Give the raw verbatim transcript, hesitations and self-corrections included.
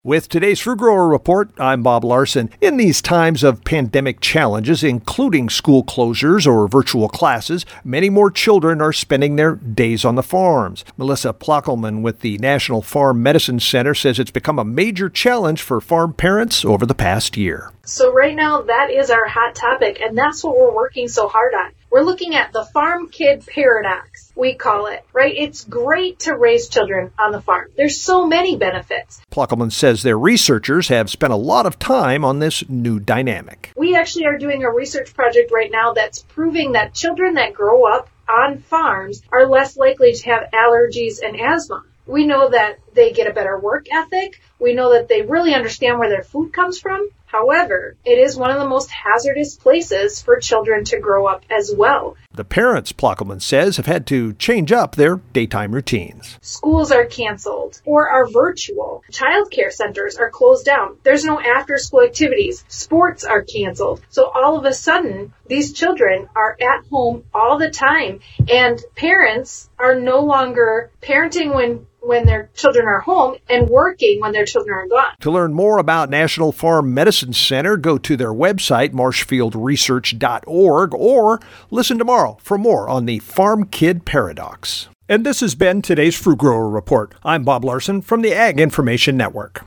With today's Fruit Grower Report, I'm Bob Larson. In these times of pandemic challenges, including school closures or virtual classes, many more children are spending their days on the farms. Melissa Plockelman with the National Farm Medicine Center says it's become a major challenge for farm parents over the past year. So right now, that is our hot topic, and that's what we're working so hard on. We're looking at the farm kid paradox, we call it, right? It's great to raise children on the farm. There's so many benefits. Plockelman says their researchers have spent a lot of time on this new dynamic. We actually are doing a research project right now that's proving that children that grow up on farms are less likely to have allergies and asthma. We know that they get a better work ethic. We know that they really understand where their food comes from. However, it is one of the most hazardous places for children to grow up as well. The parents, Plockelman says, have had to change up their daytime routines. Schools are canceled or are virtual. Childcare centers are closed down. There's no after-school activities. Sports are canceled. So all of a sudden, these children are at home all the time, and parents are no longer parenting when when their children are home and working when their children are gone. To learn more about National Farm Medicine Center, go to their website, marshfield research dot org, or listen tomorrow for more on the Farm Kid Paradox. And this has been today's Fruit Grower Report. I'm Bob Larson from the Ag Information Network.